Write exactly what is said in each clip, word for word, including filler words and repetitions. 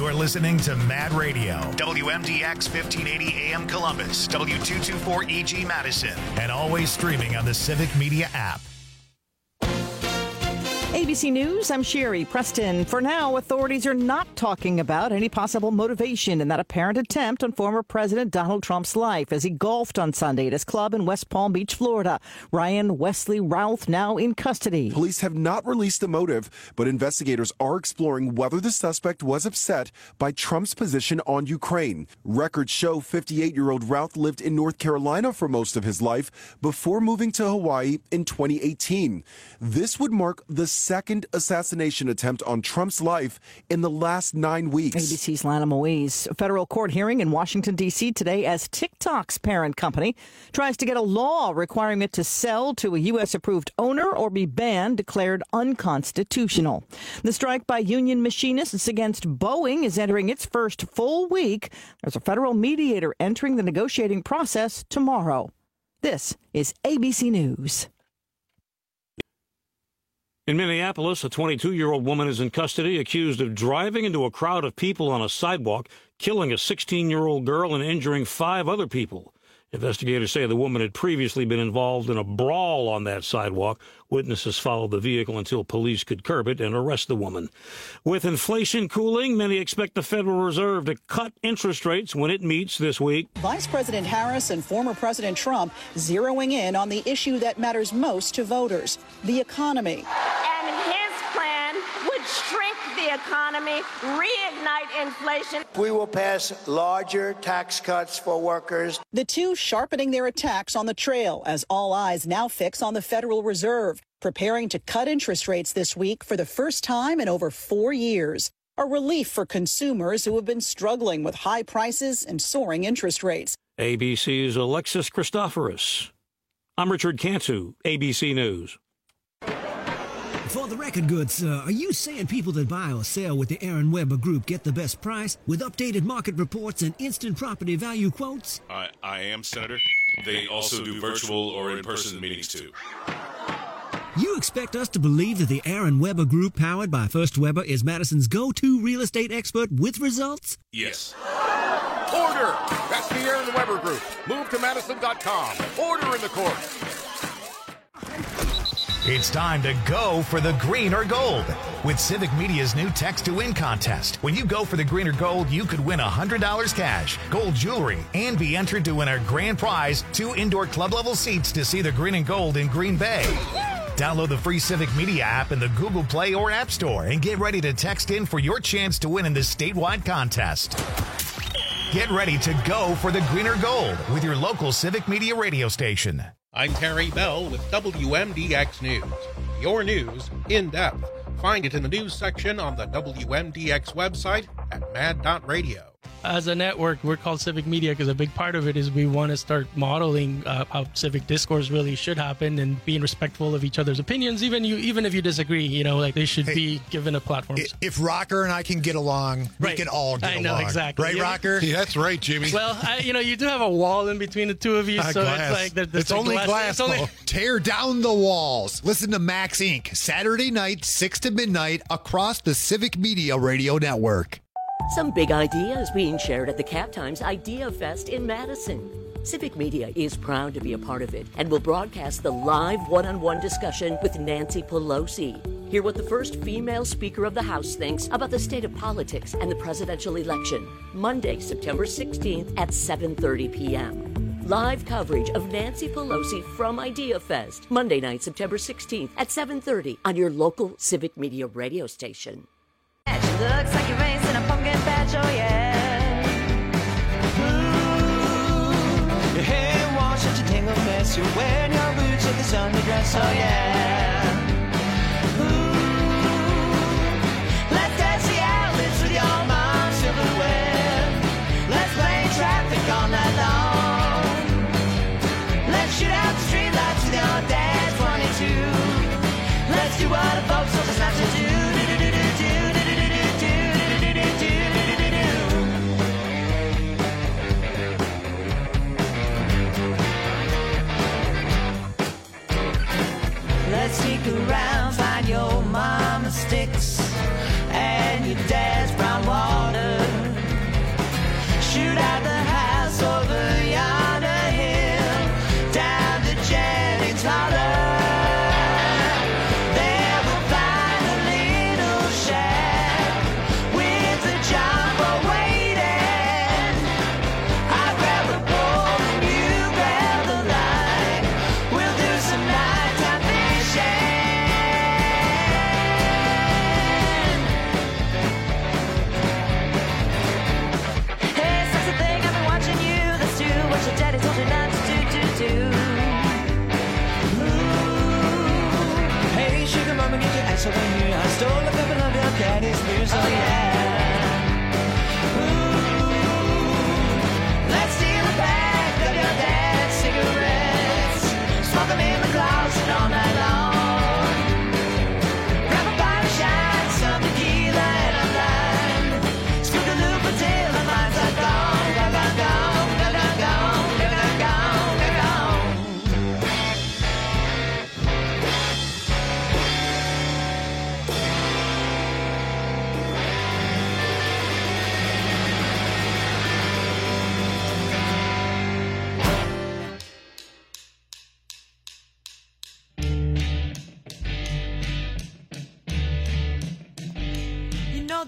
You're listening to Mad Radio, W M D X fifteen eighty A M Columbus, W two twenty-four E G Madison, and always streaming on the Civic Media app. A B C News, I'm Sherry Preston. For now, authorities are not talking about any possible motivation in that apparent attempt on former President Donald Trump's life as he golfed on Sunday at his club in West Palm Beach, Florida. Ryan Wesley Routh now in custody. Police have not released a motive, but investigators are exploring whether the suspect was upset by Trump's position on Ukraine. Records show fifty-eight-year-old Routh lived in North Carolina for most of his life before moving to Hawaii in twenty eighteen. This would mark the second assassination attempt on Trump's life in the last nine weeks. A B C's Lana Moise. A federal court hearing in Washington, D C today as TikTok's parent company tries to get a law requiring it to sell to a U S-approved owner or be banned, declared unconstitutional. The strike by union machinists against Boeing is entering its first full week. There's a federal mediator entering the negotiating process tomorrow. This is A B C News. In Minneapolis, a twenty-two-year-old woman is in custody accused of driving into a crowd of people on a sidewalk, killing a sixteen-year-old girl and injuring five other people. Investigators say the woman had previously been involved in a brawl on that sidewalk. Witnesses followed the vehicle until police could curb it and arrest the woman. With inflation cooling, many expect the Federal Reserve to cut interest rates when it meets this week. Vice President Harris and former President Trump zeroing in on the issue that matters most to voters, the economy. And his plan would shrink the economy, reignite inflation. We will pass larger tax cuts for workers. The two sharpening their attacks on the trail as all eyes now fix on the Federal Reserve, preparing to cut interest rates this week for the first time in over four years. A relief for consumers who have been struggling with high prices and soaring interest rates. A B C's Alexis Christoforous. I'm Richard Cantu, A B C News. For the record goods, uh, are you saying people that buy or sell with the Aaron Weber Group get the best price with updated market reports and instant property value quotes? I, I am, Senator. They also do virtual or in-person meetings, too. You expect us to believe that the Aaron Weber Group, powered by First Weber, is Madison's go-to real estate expert with results? Yes. Order! That's the Aaron Weber Group. Move to Madison dot com. Order in the court. It's time to go for the green or gold with Civic Media's new Text to Win contest. When you go for the green or gold, you could win one hundred dollars cash, gold jewelry, and be entered to win our grand prize, two indoor club-level seats to see the green and gold in Green Bay. Download the free Civic Media app in the Google Play or App Store and get ready to text in for your chance to win in this statewide contest. Get ready to go for the green or gold with your local Civic Media radio station. I'm Terry Bell with W M D X News. Your news in depth. Find it in the news section on the W M D X website at mad dot radio. As a network, we're called Civic Media because a big part of it is we want to start modeling uh, how civic discourse really should happen and being respectful of each other's opinions, even you, even if you disagree. You know, like they should hey, be given a platform. If Rocker and I can get along, right. we can all get I know, along. exactly. Right, yeah. Rocker? Yeah, that's right, Jimmy. Well, I, you know, you do have a wall in between the two of you, uh, so glass. it's like there, there's it's a only glass. glass. It's only... Tear down the walls. Listen to Max Incorporated. Saturday night, six to midnight, across the Civic Media Radio Network. Some big ideas being shared at the Cap Times Idea Fest in Madison. Civic Media is proud to be a part of it and will broadcast the live one-on-one discussion with Nancy Pelosi. Hear what the first female Speaker of the House thinks about the state of politics and the presidential election. Monday, September sixteenth at seven thirty p.m. Live coverage of Nancy Pelosi from Idea Fest. Monday night, September sixteenth at seven thirty on your local Civic Media radio station. Looks like you're racing a pumpkin patch, oh yeah. Ooh, your hair washed, such a tangled mess. You're wearing your boots with this underdress, oh yeah. Ooh, let's dance the outlets with your mom's silverware. Let's play traffic all night long. Let's shoot out the streetlights with your dad's twenty-two. Let's do what the folks on the snaps to do. Let's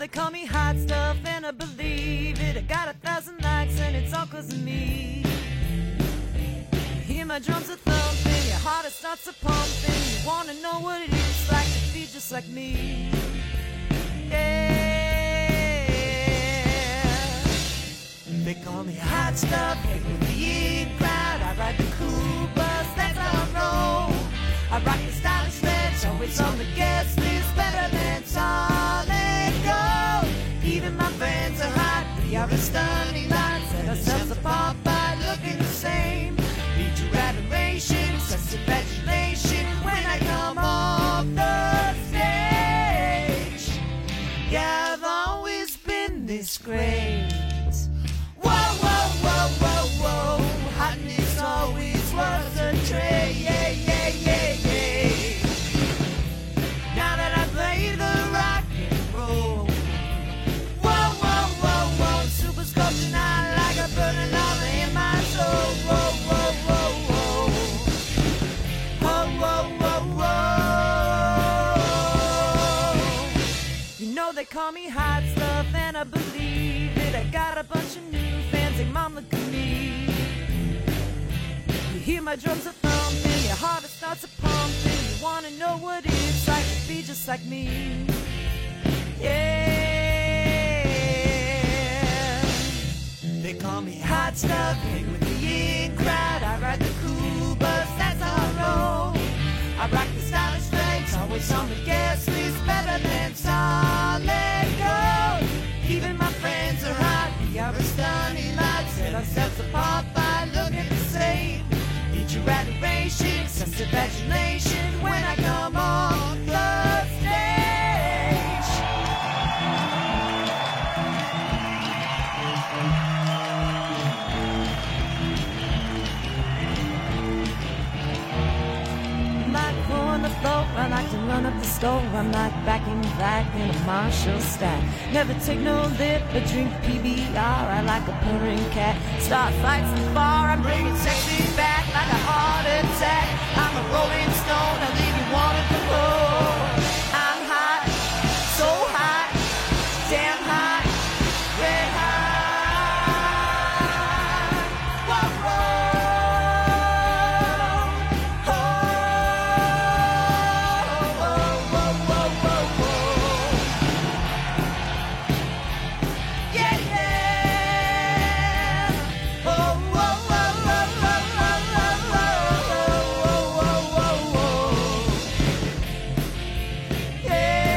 they call me hot stuff and I believe it. I got a thousand likes and it's all cause of me. You hear my drums are thumping, your heart it starts a pumping. You wanna know what it is like to be just like me. Yeah. They call me hot stuff, hang with the in crowd. I ride the cool bus, that's how I roll. I rock the stylish ranch, always on the guest list, better than solid gold. Even my friends are hot, we are a stunning lot. Set ourselves apart by looking the same. Need your adoration, such congratulation when I come off the stage. Yeah, I've always been this great. Whoa, whoa, whoa, whoa, whoa. Hotness always was a trait. Yeah, yeah, yeah, yeah. Now that I play the rock and roll. Whoa, whoa, whoa, whoa. Super sculpture now like a burning lava in my soul. Whoa, whoa, whoa, whoa. Whoa, whoa, whoa, whoa. You know they call me hot stuff and I believe it. I got a bunch of new fans, and mom look at me. You hear my drums are thumping, your heart it starts a pumping. You wanna know what it's like to be just like me. Yeah. They call me hot stuff, hang with the in crowd. I ride the cool bus, that's how I roll. I rock the stylish legs, always on the guest list, better than solid gold. Even my friends are hot, we are a stunning lot. Set ourselves apart by looking the same. Need your adoration, sense of adulation when I come on the stage. I'm like on the floor, I like to run up the store. I'm like back in black in a Marshall stack. Never take no lip, but drink P B R. I like a purring cat. Start fights in the bar. I'm bringing sexy back like a heart attack. I'm a rolling stone. I leave you wanting to go. I'm hot, so hot, damn hot, red hot. Whoa, whoa, whoa, whoa, whoa, whoa. Yeah, yeah. Oh, whoa, whoa, whoa, whoa, whoa, whoa, whoa, whoa.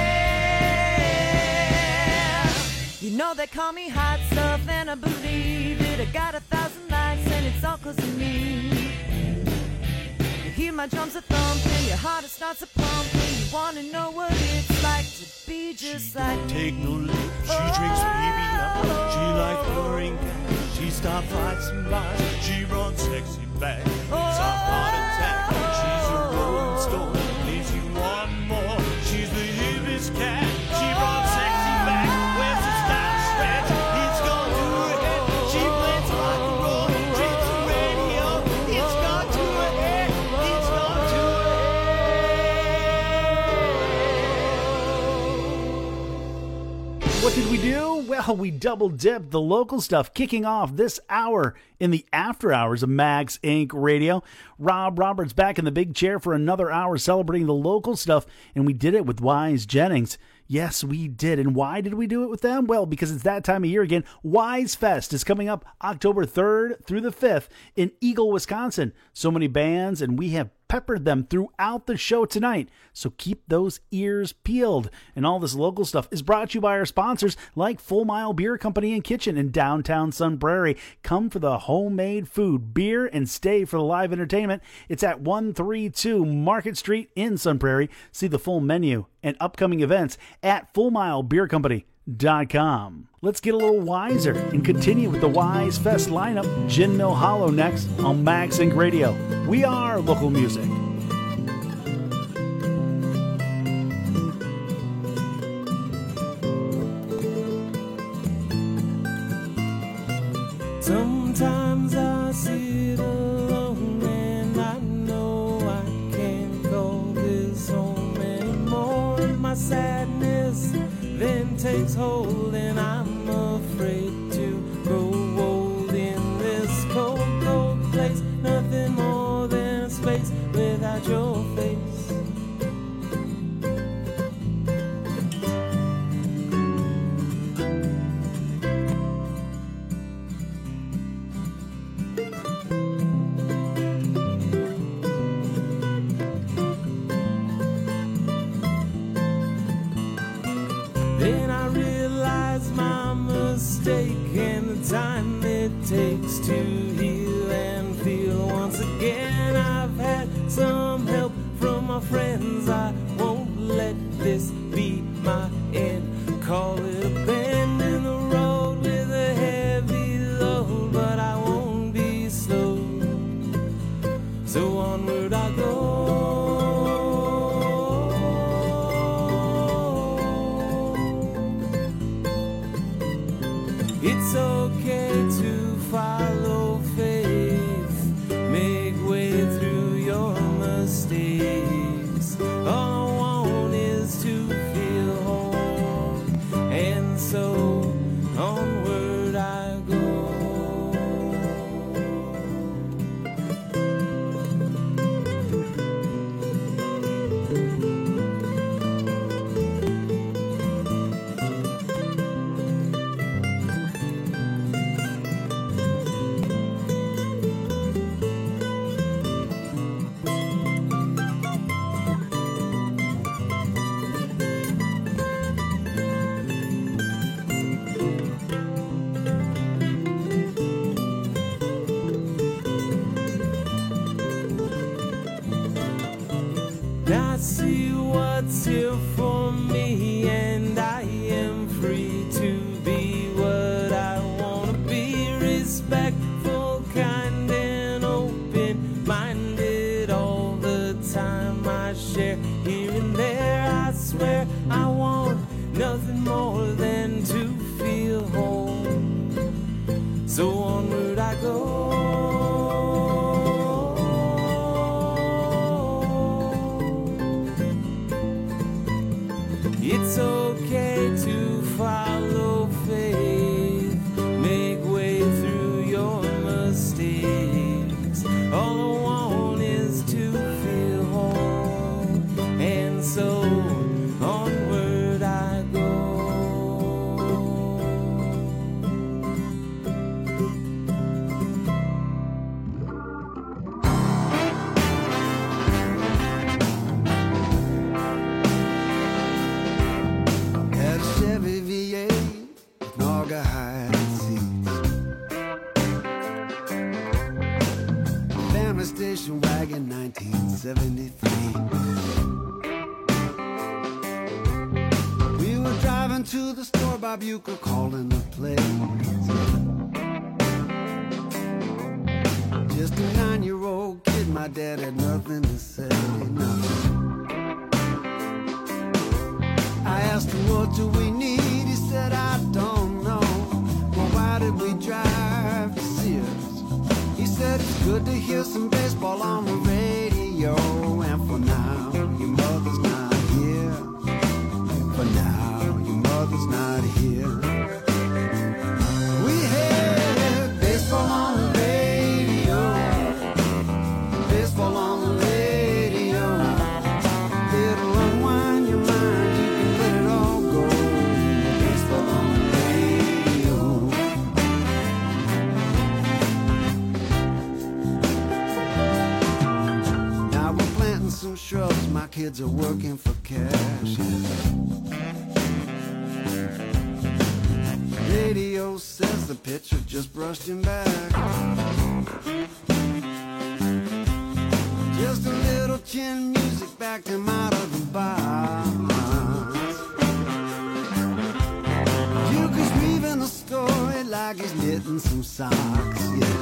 Yeah. You know they call me hot stuff and I believe it. I got a thousand likes and it's all cause of me. You hear my drums are thumping, your heart it starts a pumping. You wanna know what it's like to be just like me. Take no lip, she drinks P B R. She like purring cat. She stops fights and bars. She runs sexy back. It's a heart attack. She's a rolling stone. Leaves you one more. She's the hippest cat. She runs sexy back. Wears a stylish stretch. It's gone to her head. She plays rock and roll. Dreams the radio. It's gone to her head. It's gone to her head. What did we do? Well, we double dipped the local stuff, kicking off this hour in the after hours of Max Incorporated. Radio. Rob Roberts back in the big chair for another hour celebrating the local stuff, and we did it with Wise Jennings. Yes, we did. And why did we do it with them? Well, because it's that time of year again. Wise Fest is coming up October third through the fifth in Eagle, Wisconsin. So many bands, and we have peppered them throughout the show tonight. So keep those ears peeled. And all this local stuff is brought to you by our sponsors like Full Mile Beer Company and Kitchen in downtown Sun Prairie. Come for the homemade food, beer, and stay for the live entertainment. It's at one thirty-two Market Street in Sun Prairie. See the full menu and upcoming events at full mile beer company dot com. Let's get a little wiser and continue with the Wise Fest lineup. Gin Mill Hollow next on Max Inc Radio. We are local music. Sometimes I sit alone and I know I can't call this home anymore. My sadness then takes hold, and I'm afraid to grow old in this cold, cold place. Nothing more than a space without your face. Then I realized my mistake and the time it takes to heal and feel once again. I've had some help from my friends. I won't let this be my end. Call it a bend in the road with a heavy load, but I won't be slow. So onward I go. It's okay to follow faith, make way through your mistakes. All I want is to feel whole, and so onward I go. Now I see what's here for me, and I am free to be what I want to be. Respectful, kind, and open-minded all the time. I share here and there. I swear I want nothing more than to feel home. So onward I go. It's okay to follow faith, make way through your mistakes. All I want is to feel whole, and so onward I go. Had a Chevy V eight with Naugahyde seats, family station wagon, nineteen seventy-three. We were driving to the store, Bob Uecker calling the place. Just a nine-year-old kid, my dad had nothing to say, nothing. I asked him, what do we need? He said, I don't know. Well, why did we drive to Sears? He said, it's good to hear some baseball on the radio. And for now, your mother's not here. For now, your mother's not here. We had baseball on the radio. Baseball on the radio. It'll unwind your mind. You can let it all go. Baseball on the radio. Now we're planting some shrubs. My kids are working for cash. Radio says the pitcher just brushed him back. Just a little chin music backed him out of the box. Euchre's weaving a story like he's knitting some socks, yeah.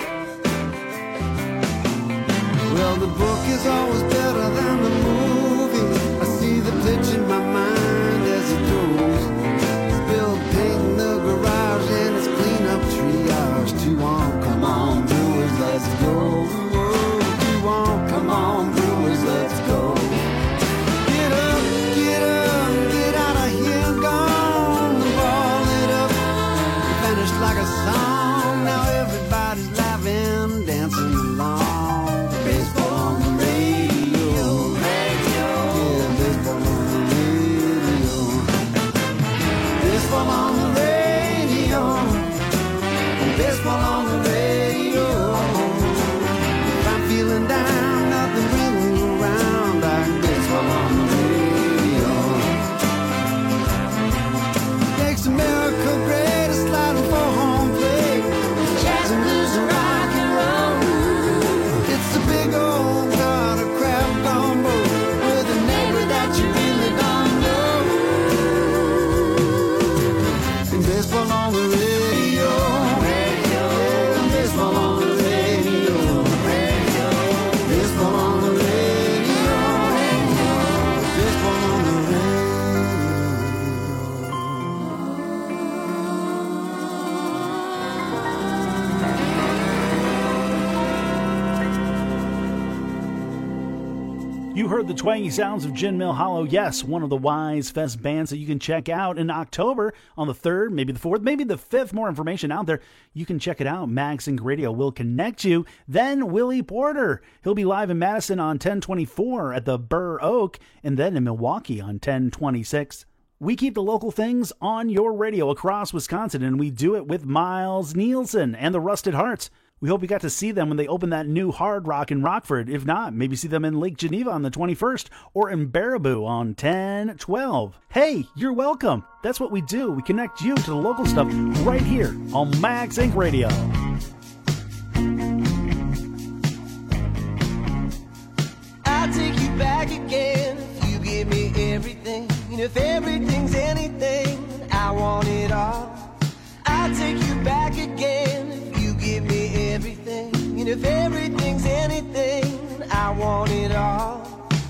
Well, the book is always better than the movie. I see the pitch in my mind as it goes. Spilled paint in the garage and it's clean up triage. Two on, come on, Brewers, let's go. Two on, come on, Brewers, let's go. Get up, get up, get out of here, gone. Baseball on the radio. Radio. Yeah, baseball on the radio. Radio. Baseball on the radio. Radio. Baseball on the radio. You heard the twangy sounds of Gin Mill Hollow. Yes, one of the Wise Fest bands that you can check out in October on the third, maybe the fourth, maybe the fifth. More information out there. You can check it out. Mags Inc Radio will connect you. Then Willie Porter. He'll be live in Madison on ten twenty-four at the Burr Oak, and then in Milwaukee on ten twenty-six. We keep the local things on your radio across Wisconsin, and we do it with Miles Nielsen and the Rusted Hearts. We hope you got to see them when they open that new Hard Rock in Rockford. If not, maybe see them in Lake Geneva on the twenty-first or in Baraboo on ten twelve. Hey, you're welcome. That's what we do. We connect you to the local stuff right here on Mags Inc Radio. I'll take you back again if you give me everything. And if everything's anything, I want it all. I'll take you back again if you give me everything. And if everything's anything, I want it all.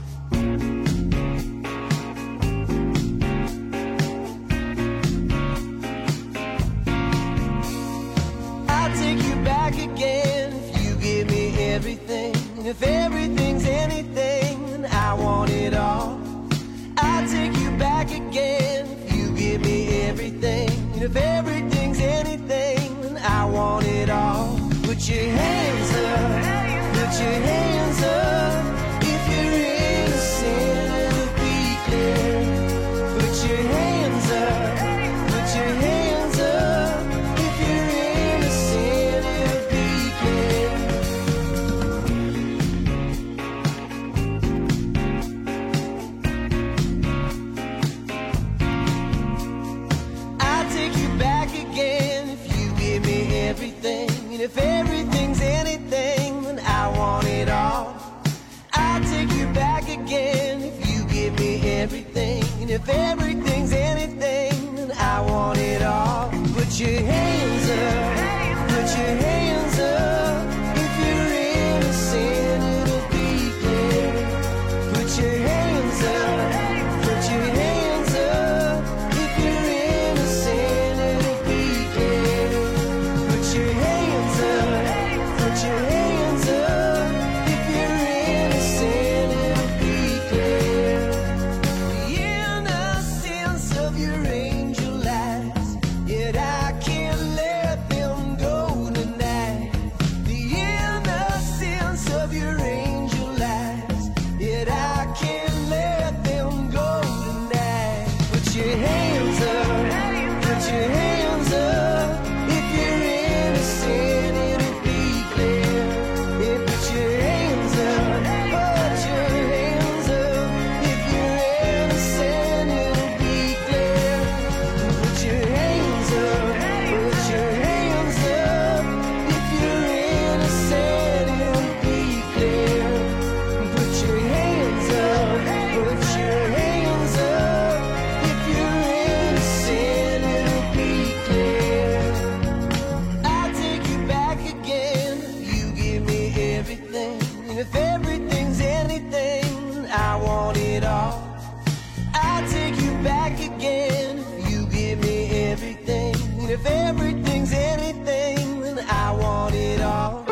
I'll take you back again if you give me everything. And if everything's anything, I want it all. I'll take you back again if you give me everything. And if everything's anything, I want it all. Put your hands up, put your hands up. If you're innocent, it'll be clear. Put your hands up, put your hands up. If you're innocent, it'll be clear. I'll take you back again if you give me everything. And if everything's anything, then I want it all. I'll take you back again if you give me everything. And if everything's anything, then I want it all. Put your hands up, put your hands up. If you're innocent, it'll be clear. Put your hands up, put your hands up. If you're innocent, it'll be clear. Put your hands up, put your hands up. If you're innocent, it'll be clear. The innocence of your angel eyes, yet I can't let them go tonight. The innocence of your angel eyes, yet I can't let them go tonight. Put your hands up, put your hands up. If you're innocent, it'll be clear. Yeah, put your hands up, put your hands up. If you're innocent, it'll be clear. Put your hands up, put your hands up. If you're innocent, it'll be clear. Put your hands up, put your hands up. If you're innocent, it'll be clear. I'll take you back again if you give me everything. And if everything's anything, I want it all. I'll take you back again if you give me everything. And if everything's anything, then I want it all.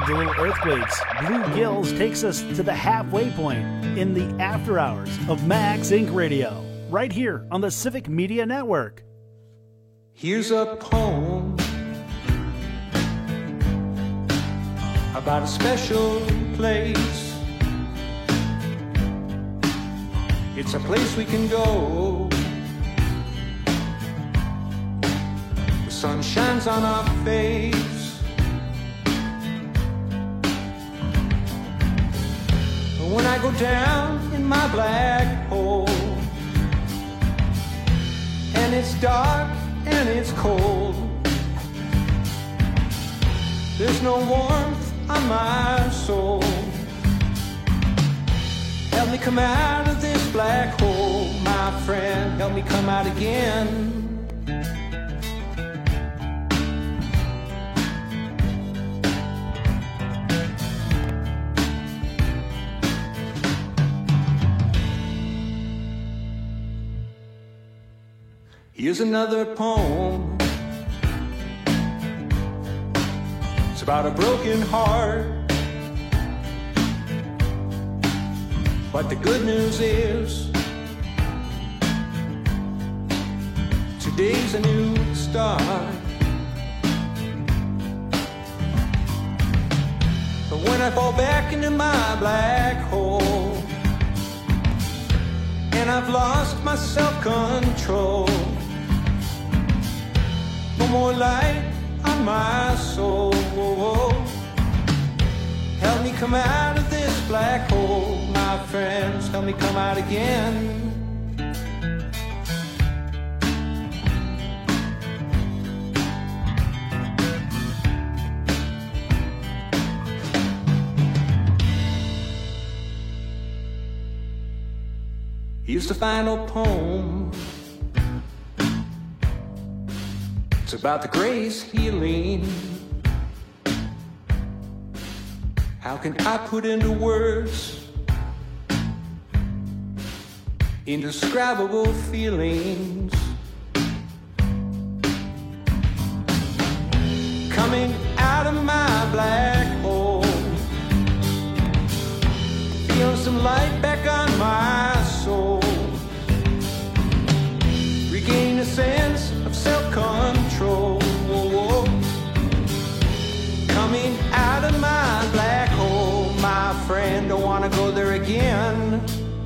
to little earthquakes. Blue Gills takes us to the halfway point in the after hours of Max Inc Radio, right here on the Civic Media Network. Here's a poem about a special place. It's a place we can go. The sun shines on our face. When I go down in my black hole, and it's dark and it's cold, there's no warmth on my soul. Help me come out of this black hole, my friend. Help me come out again. Here's another poem. It's about a broken heart. But the good news is today's a new start. But when I fall back into my black hole and I've lost my self-control, no more light on my soul. Help me come out of this black hole, my friends. Help me come out again. Here's the final poem. It's about the grace healing. How can I put into words indescribable feelings coming out of my black hole? Feel some light back on my soul. Regain a sense of self-control. Coming out of my black hole, my friend, don't wanna go there again.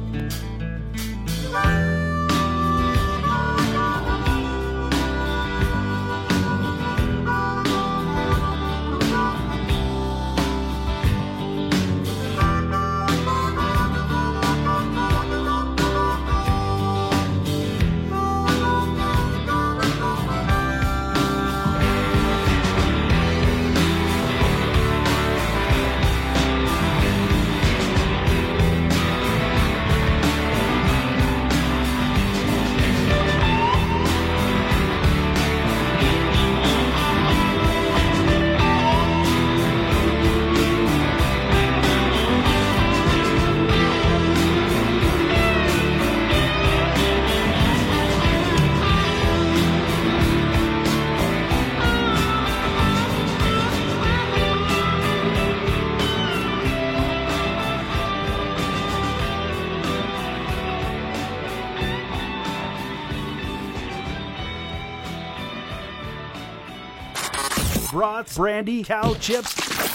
Brats, brandy, cow chips,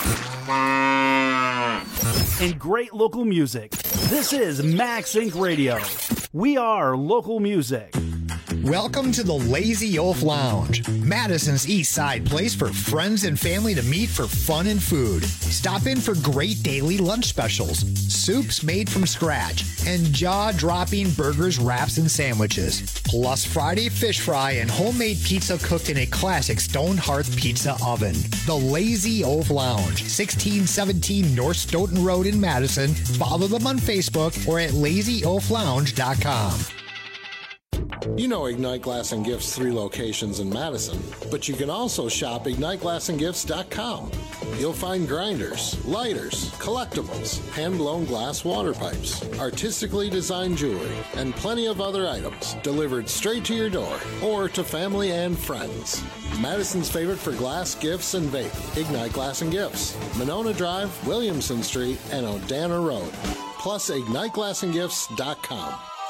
and great local music. This is Max Inc Radio. We are local music. Welcome to the Lazy Oaf Lounge, Madison's East Side place for friends and family to meet for fun and food. Stop in for great daily lunch specials, soups made from scratch, and jaw-dropping burgers, wraps, and sandwiches. Plus Friday fish fry and homemade pizza cooked in a classic stone hearth pizza oven. The Lazy Oaf Lounge, sixteen seventeen North Stoughton Road in Madison. Follow them on Facebook or at lazy oaf lounge dot com. You know Ignite Glass and Gifts' three locations in Madison, but you can also shop ignite glass and gifts dot com. You'll find grinders, lighters, collectibles, hand-blown glass water pipes, artistically designed jewelry, and plenty of other items delivered straight to your door or to family and friends. Madison's favorite for glass, gifts, and vape, Ignite Glass and Gifts, Monona Drive, Williamson Street, and Odana Road. Plus, ignite glass and gifts dot com.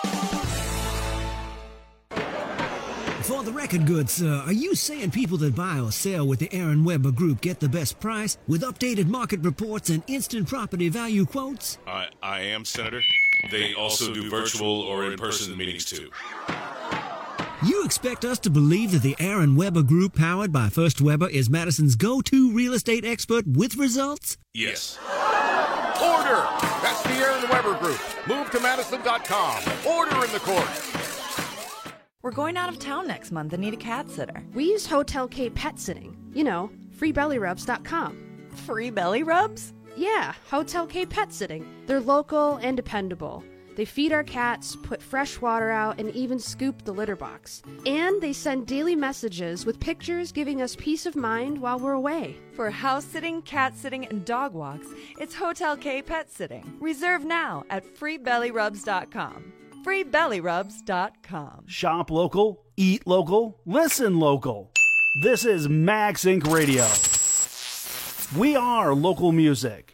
For the record goods, uh, are you saying people that buy or sell with the Aaron Weber Group get the best price with updated market reports and instant property value quotes? I, I am, Senator. They also do virtual or in-person meetings, too. You expect us to believe that the Aaron Weber Group, powered by First Weber, is Madison's go-to real estate expert with results? Yes. Order! That's the Aaron Weber Group. Move to Madison dot com. Order in the court. We're going out of town next month and need a cat sitter. We use Hotel K Pet Sitting. You know, free belly rubs dot com. Free belly rubs? Yeah, Hotel K Pet Sitting. They're local and dependable. They feed our cats, put fresh water out, and even scoop the litter box. And they send daily messages with pictures giving us peace of mind while we're away. For house sitting, cat sitting, and dog walks, it's Hotel K Pet Sitting. Reserve now at free belly rubs dot com. free belly rubs dot com. Shop local, eat local, listen local. This is Max Incorporated. Radio. We are local music.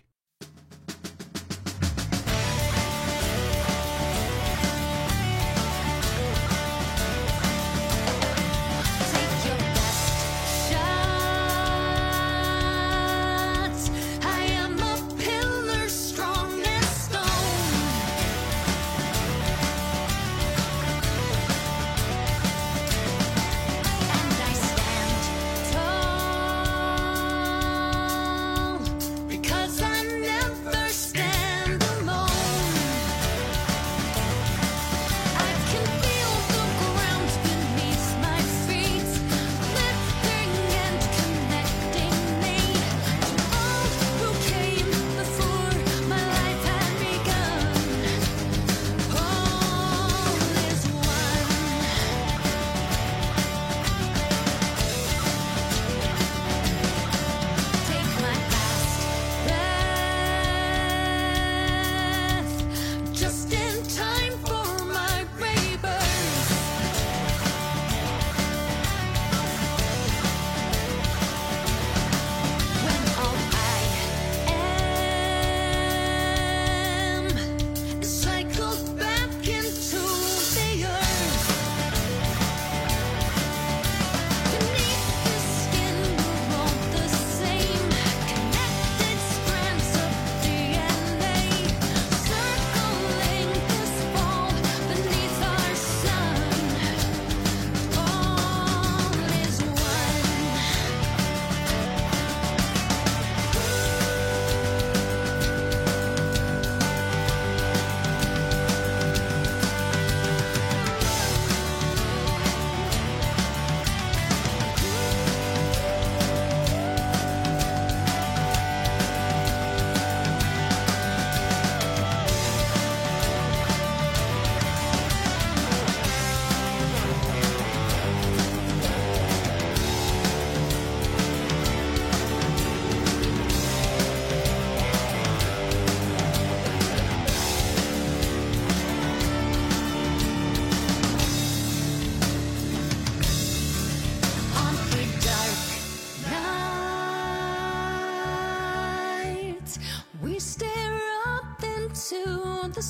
the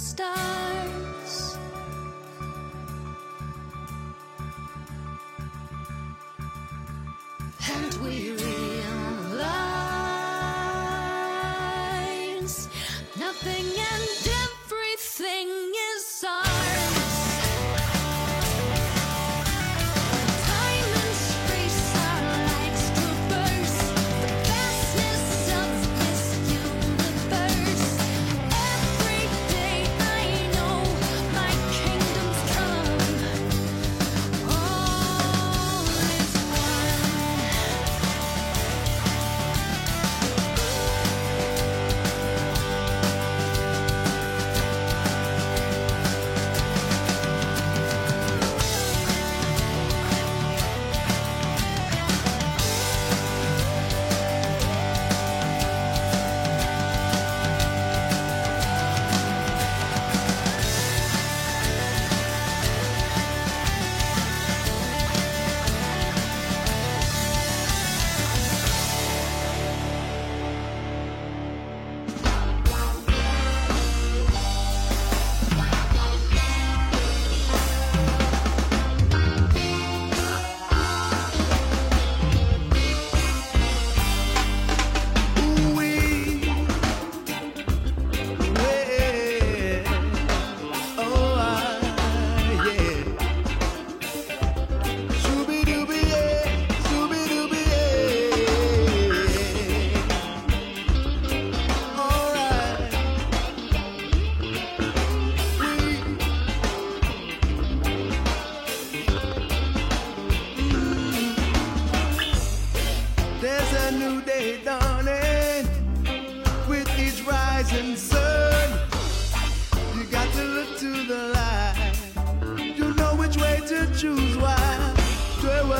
stars. And we realize nothing and everything is ours.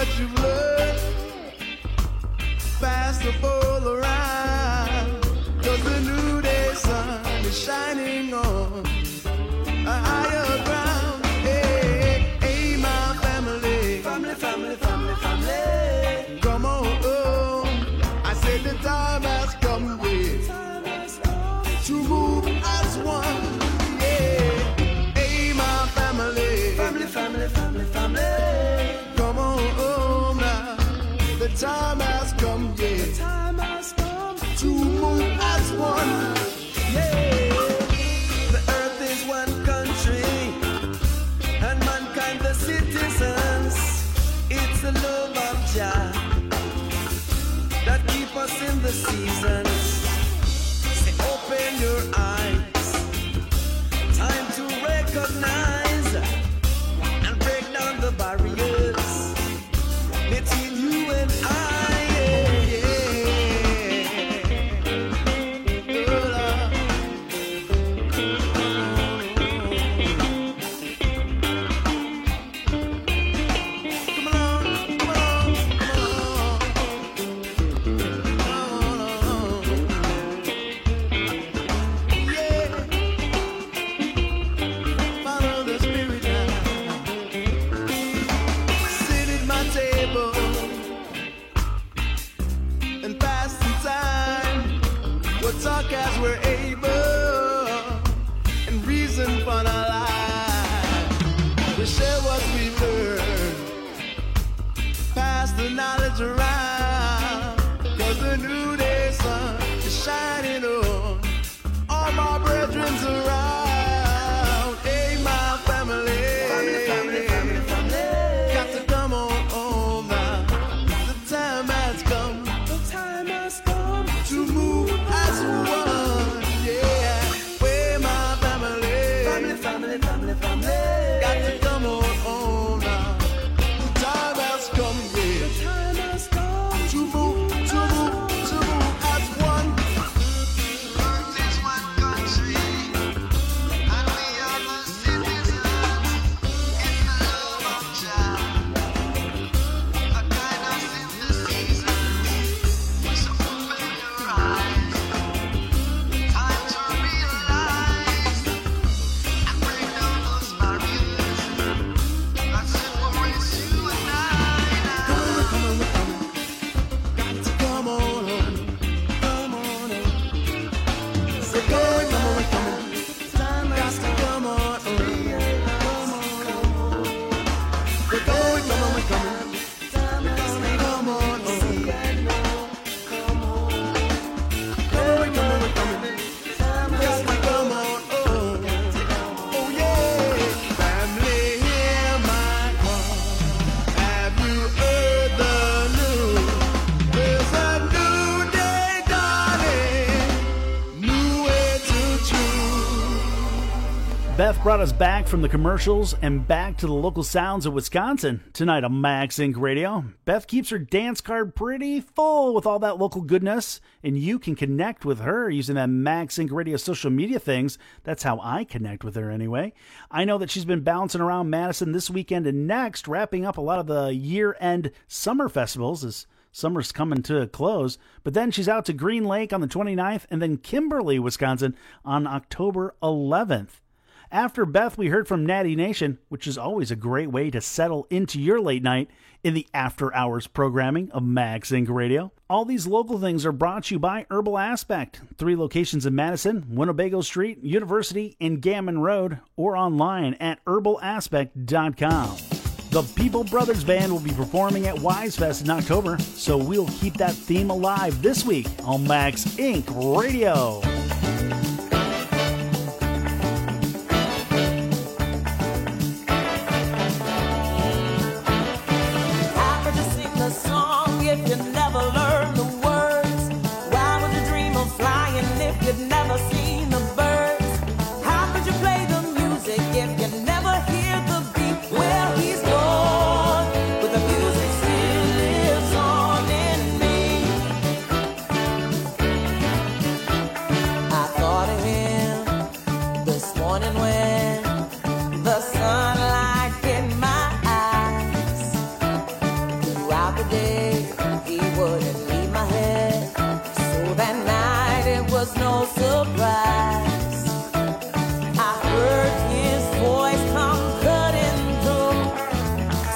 what you've learned. Pass the bowl around, 'cause the new day sun is shining on a higher ground. Hey, hey, my family. Family, family, family, family. Come on home. I said the time has come with to move as one. Yeah. Hey, my family. Family, family, family, family. Come on home now. The time has come, yeah. The time has come to move as one. Yeah. The earth is one country, and mankind the citizens. It's the love of Jah that keep us in the seasons. Say, open your eyes. Time to recognize and break down the barriers between you and I. Yeah, yeah. Oh, Lord. Come along, come along, come on. Yeah. Follow the spirit now. Sit at my table and pass some time. We'll talk as we're able and reason for our life. We'll share what we've learned, pass the knowledge around, 'cause the new day sun is shining on all my brethren's around. Hey, my family. Family, family, family, family. Got to come on home now. The time has come. The time has come to move as one. Yeah. Hey, my family. Family, family, family, family. Got to come on home now. The time has come, yeah. The time has come to move, to move, to move as one. Earth is one country, and we are the citizens. It's the love of Jah that guide us in the seasons. So open your eyes. Time to realize and break down those barriers that separates you and I. Come on, come on, come on. Got to come on home. Come on home. Say, come on, come on, come on. Got to come on home. Come on home. Say, come on, come on, come on. Come on home. Come on, come on, come on. Got to come on home. Oh yeah, family, hear my call. Have you heard the news? There's a new day dawning, new way to choose. Beth brought us back from the commercials and back to the local sounds of Wisconsin tonight on Max Inc Radio. Beth keeps her dance card pretty full with all that local goodness, and you can connect with her using that Max Inc Radio social media things. That's how I connect with her anyway. I know that she's been bouncing around Madison this weekend and next, wrapping up a lot of the year-end summer festivals as summer's coming to a close. But then she's out to Green Lake on the twenty-ninth and then Kimberly, Wisconsin on October eleventh. After Beth, we heard from Natty Nation, which is always a great way to settle into your late night in the after-hours programming of Max Inc Radio. All these local things are brought to you by Herbal Aspect. Three locations in Madison, Winnebago Street, University, and Gammon Road, or online at herbal aspect dot com. The People Brothers Band will be performing at Wise Fest in October, so we'll keep that theme alive this week on Max Inc Radio. If you never learn the words, why would you dream of flying if you'd never seen the birds? How could you play the music if you never hear the beat? Well, he's gone, but the music still lives on in me.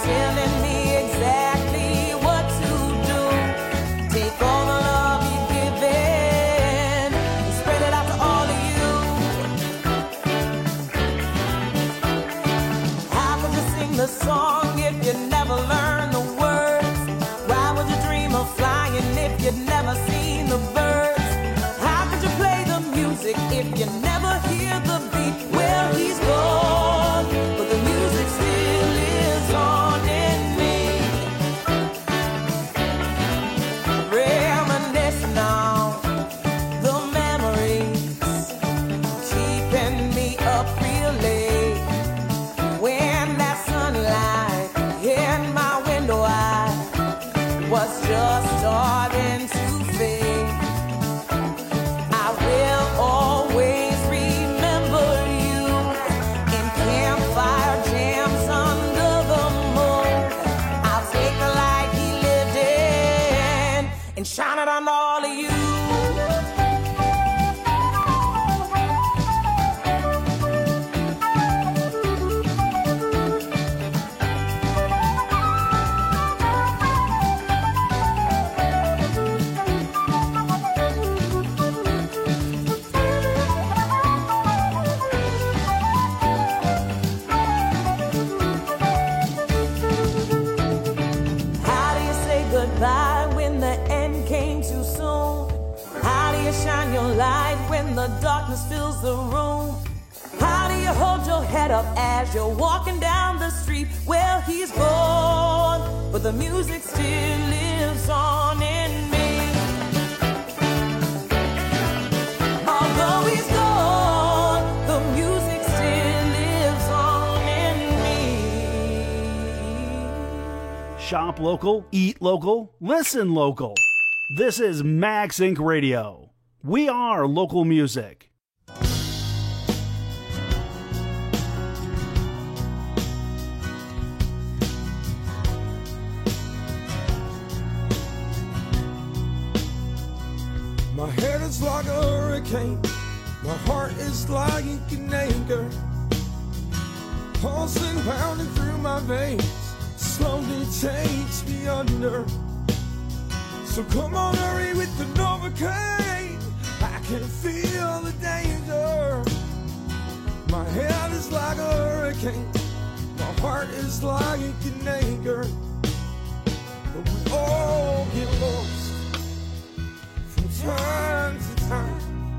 telling me exactly what to do. Take all the love you've given and spread it out to all of you. How could you sing the song if you never learn the words? Why would you dream of flying if you'd never seen the birds? How could you play the music if you never hear the beat? Well, he's gone, but the music still lives on in me. Reminiscing on the memories, keeping me up real late. When that sunlight hit my window, I was just starting to fade. I will always remember you in campfire jams under the moon. I'll take the light he lived in and shine it on all of you. How do you say goodbye when the end came too soon? How do you shine your light when the darkness fills the room? How do you hold your head up as you're walking down the street? Well, he's gone, but the music still lives on in me. Although he's gone, the music still lives on in me. Shop local, eat local, listen local. This is Max Incorporated. Radio. We are local music. My head is like a hurricane, my heart is like an anchor, pulsing, pounding through my veins, slowly takes me under. So come on, hurry with the Novocaine, I can feel the danger. My head is like a hurricane, my heart is like an anchor, but we all get lost time to time.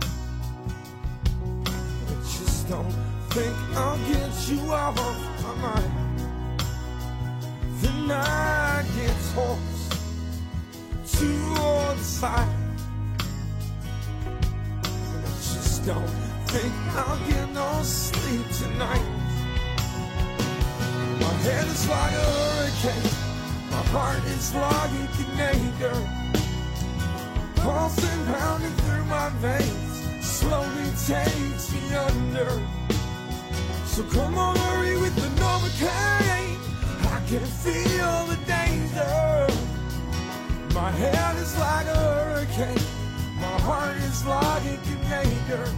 I just don't think I'll get you off my mind. The night gets hoarse toward the side. I just don't think I'll get no sleep tonight. My head is like a hurricane, my heart is like an anchor, pulsing, pounding through my veins, slowly takes me under. So come on, hurry with the Novocaine, I can feel the danger. My head is like a hurricane, my heart is like an anchor.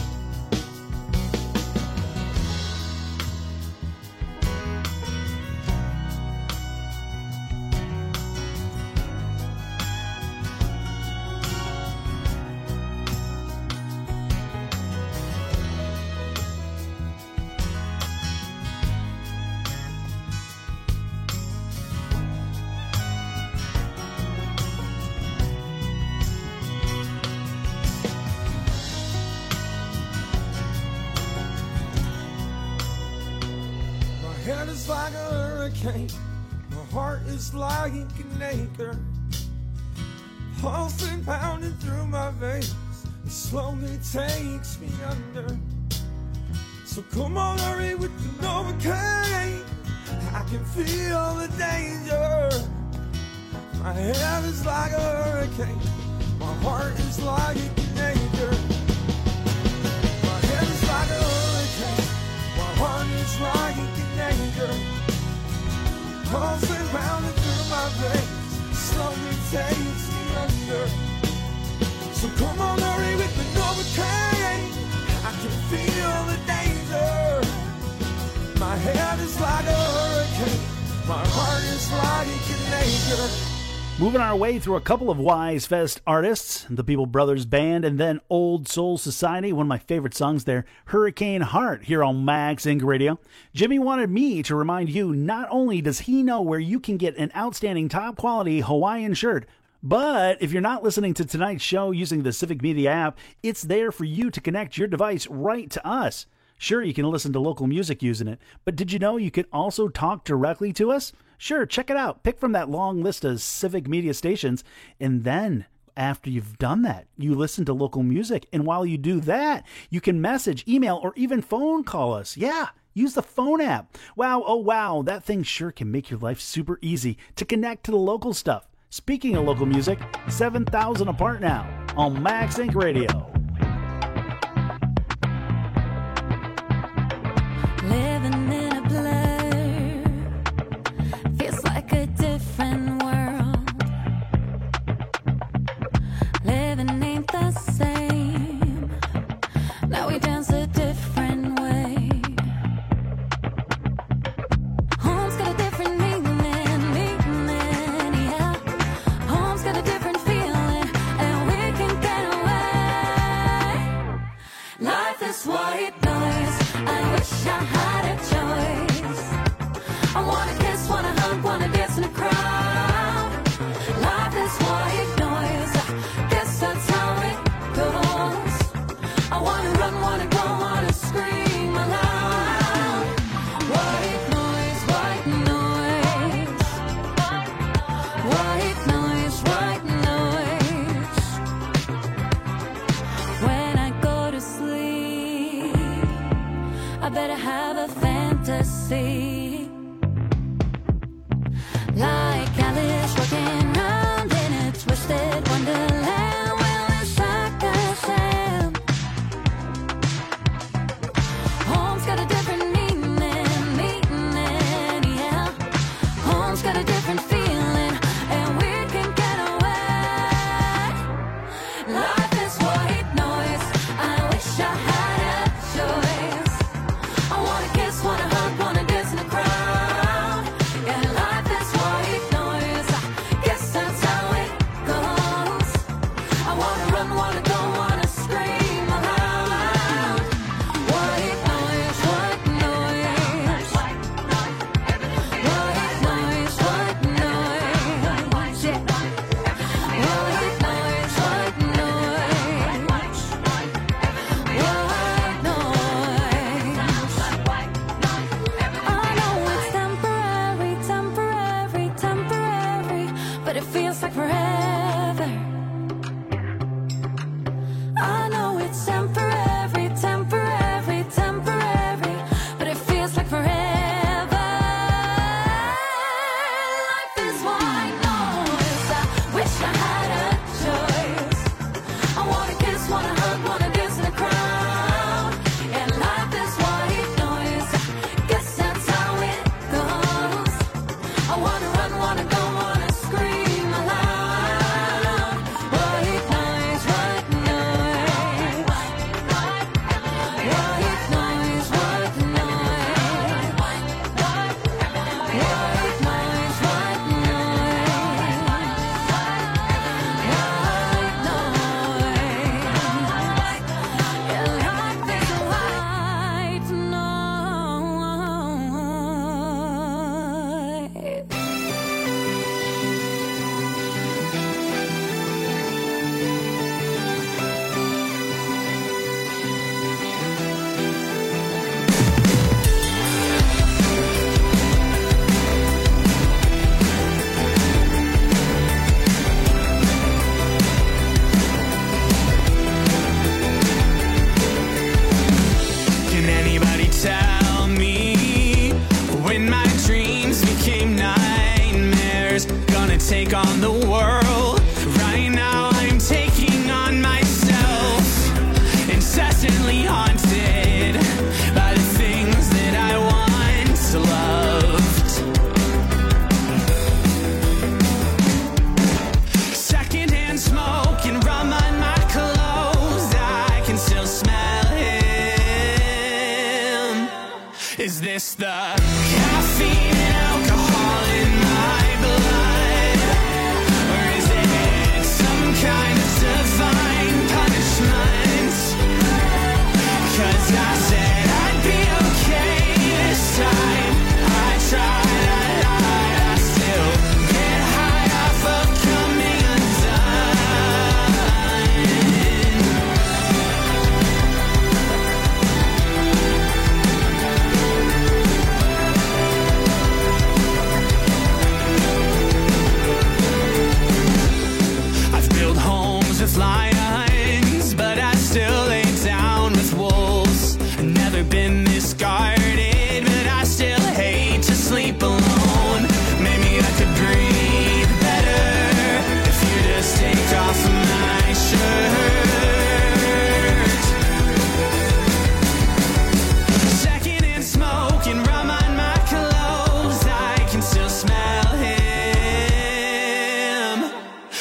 Head is like a hurricane, my heart is like an anchor, pulsing, pounding through my veins, it slowly takes me under. So come on, hurry with the Novocaine, I can feel the danger. My head is like a hurricane, my heart is like an anchor. My head is like a hurricane, my heart is like an anchor, pulsing, pounding through my veins, slowly takes me under. So come on, hurry with the Novocaine, I can feel the danger. My head is like a hurricane, my heart just like an anchor. Moving our way through a couple of Wise Fest artists, the People Brothers Band, and then Old Soul Society, one of my favorite songs there, Hurricane Heart, here on Max Inc Radio. Jimmy wanted me to remind you, not only does he know where you can get an outstanding top-quality Hawaiian shirt, but if you're not listening to tonight's show using the Civic Media app, it's there for you to connect your device right to us. Sure, you can listen to local music using it, but did you know you could also talk directly to us? Sure, check it out. Pick from that long list of Civic Media stations, and then after you've done that, you listen to local music, and while you do that, you can message, email, or even phone call us. Yeah, use the phone app. Wow, oh wow, that thing sure can make your life super easy to connect to the local stuff. Speaking of local music, seven thousand apart now on Max Inc Radio. Living in a blur feels like a different world. Living ain't the same. Now we dance a different way. Home's got a different meaning, meaning, yeah. Home's got a different feeling, and we can get away. Life is white noise. I wish I had a choice. I wanna kiss, wanna hug, wanna dance in a crowd. Life is white noise. I guess that's how it goes. I wanna run, wanna go, wanna scream aloud. White noise, white noise. White noise, white noise. When I go to sleep, I better have a fantasy. Like Alice walking around in a twisted wonderland. Well, it's like a sham. Home's got a different meaning, meaning, yeah. Home's got a different feeling, and we can get away. Life is white noise. I wish I had a choice. I wanna kiss, wanna hug, wanna dance in the crowd. Yeah, life is white noise. I guess that's how it goes. I wanna run, wanna go, wanna scream aloud. White noise, white noise. White noise, white noise. Yeah. White noise, white noise. White noise. I know it's temporary, temporary, temporary, but it feels like forever. I know it's temporary, temporary, temporary, but it feels like forever. Life is white noise. I wish I had a choice. I wanna kiss, wanna hug, wanna dance in the crowd. And life is white noise. Guess that's how it goes. I wanna run, wanna go, wanna scream aloud. White noise, white noise. White noise, white noise. White noise, white noise. Yeah, life is white noise. Can anybody tell me when my dreams became nightmares? Gonna take on the world. Right now I'm taking on myself. Incessantly haunted by the things that I once loved. Secondhand smoke and rum on my clothes. I can still smell him. Is this the caffeine and alcohol in my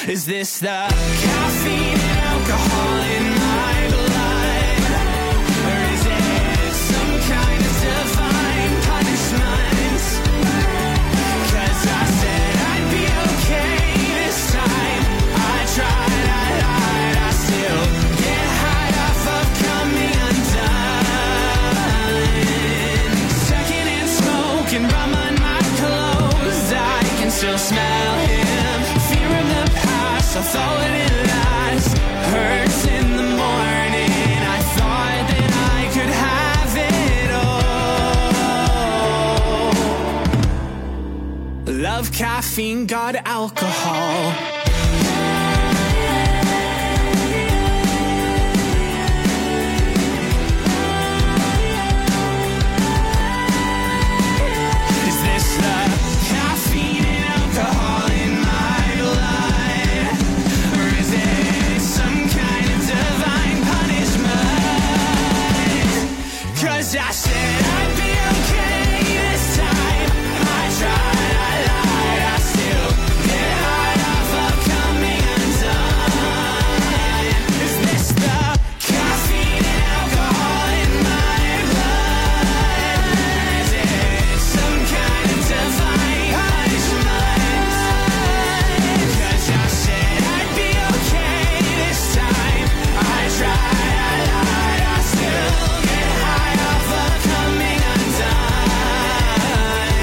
Is this the caffeine and alcohol in my blood? Or is it some kind of divine punishment? 'Cause I said I'd be okay this time. I tried, I lied, I still get high off of coming undone. Second in smoke and rum on my clothes, I can still smell him. Fear of the past, I thought it last. Hurts in the morning, I thought that I could have it all. Love, caffeine, God, alcohol. Is this the caffeine and alcohol in my blood? Or is it some kind of divine punishment? 'Cause I said I'd be okay this time. I tried, I lied, I still get high off of coming undone. Is this the caffeine and alcohol in my blood? Is it some kind of divine punishment? 'Cause I said I'd be okay this time. I tried, I lied, I still get high off of coming undone.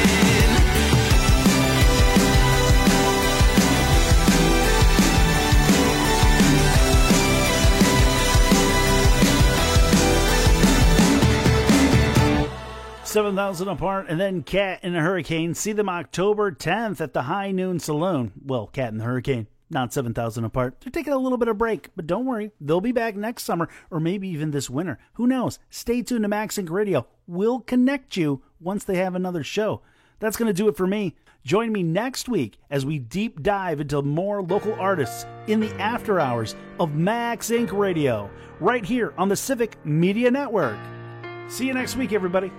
seven thousand apart, and then Cat and the Hurricane. See them October tenth at the High Noon Saloon. Well, Cat and the Hurricane, not seven thousand apart. They're taking a little bit of break, but don't worry. They'll be back next summer, or maybe even this winter. Who knows? Stay tuned to Max Inc Radio. We'll connect you once they have another show. That's going to do it for me. Join me next week as we deep dive into more local artists in the after hours of Max Inc Radio, right here on the Civic Media Network. See you next week, everybody.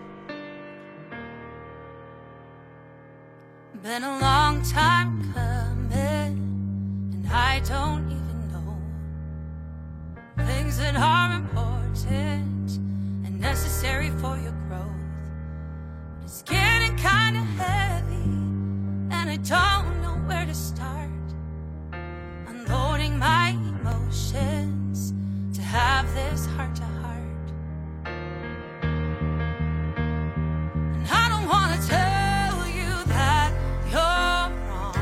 Been a long time coming, and I don't even know things that are important and necessary for your growth. It's getting kind of heavy, and I don't know where to start. Unloading my emotions to have this heart to heart. And I don't want to tell you that you're wrong.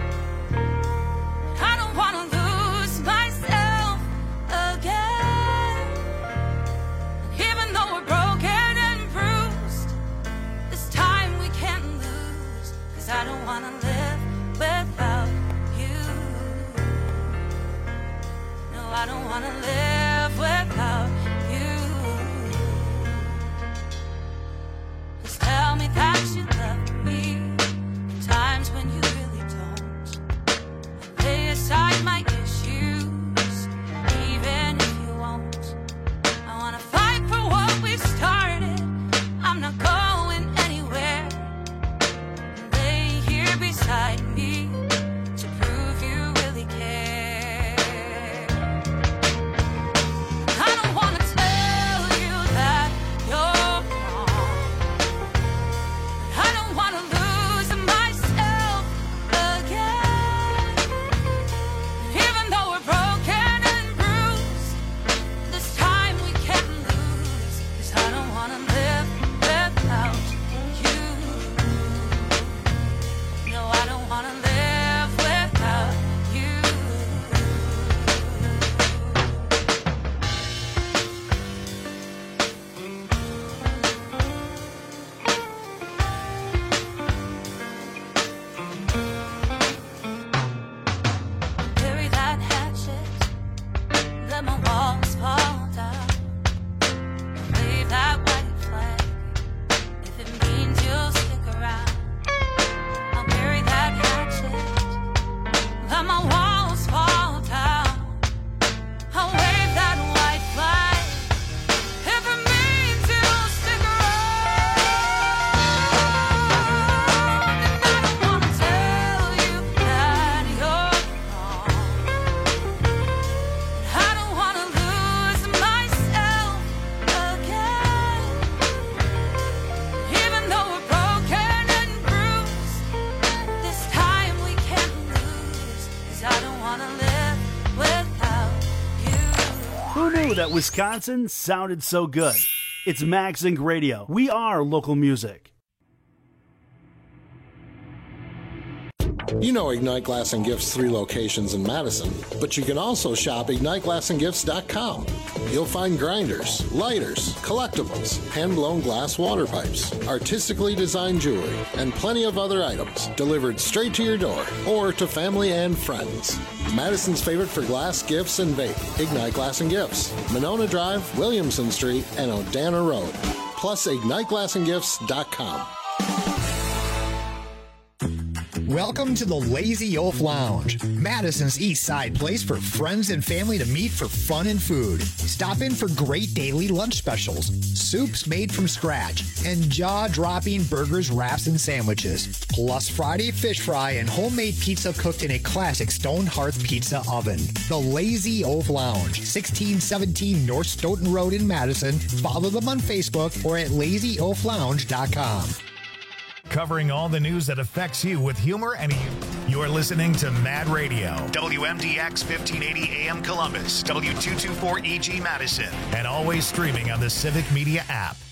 I don't want to lose myself again. And even though we're broken and bruised, this time we can't lose. 'Cause I don't want to live without you. No, I don't want to live without you. 'Cause tell me that you love me times when you really don't. Lay aside my issues, even if you won't. I wanna fight for what we've started. I'm not going anywhere. Lay here beside me to prove you really care. knew that Wisconsin sounded so good? It's Mags Inc Radio. We are local music. You know Ignite Glass and Gifts' three locations in Madison, but you can also shop ignite glass and gifts dot com. You'll find grinders, lighters, collectibles, hand-blown glass water pipes, artistically designed jewelry, and plenty of other items delivered straight to your door or to family and friends. Madison's favorite for glass, gifts, and vape, Ignite Glass and Gifts, Monona Drive, Williamson Street, and Odana Road. Plus ignite glass and gifts dot com. Welcome to the Lazy Oaf Lounge, Madison's East Side place for friends and family to meet for fun and food. Stop in for great daily lunch specials, soups made from scratch, and jaw-dropping burgers, wraps, and sandwiches. Plus Friday fish fry and homemade pizza cooked in a classic stone hearth pizza oven. The Lazy Oaf Lounge, sixteen seventeen North Stoughton Road in Madison. Follow them on Facebook or at lazy oaf lounge dot com. Covering all the news that affects you with humor and you're listening to Mad Radio, W M D X fifteen eighty A M Columbus, W two twenty-four E G Madison, and always streaming on the Civic Media app.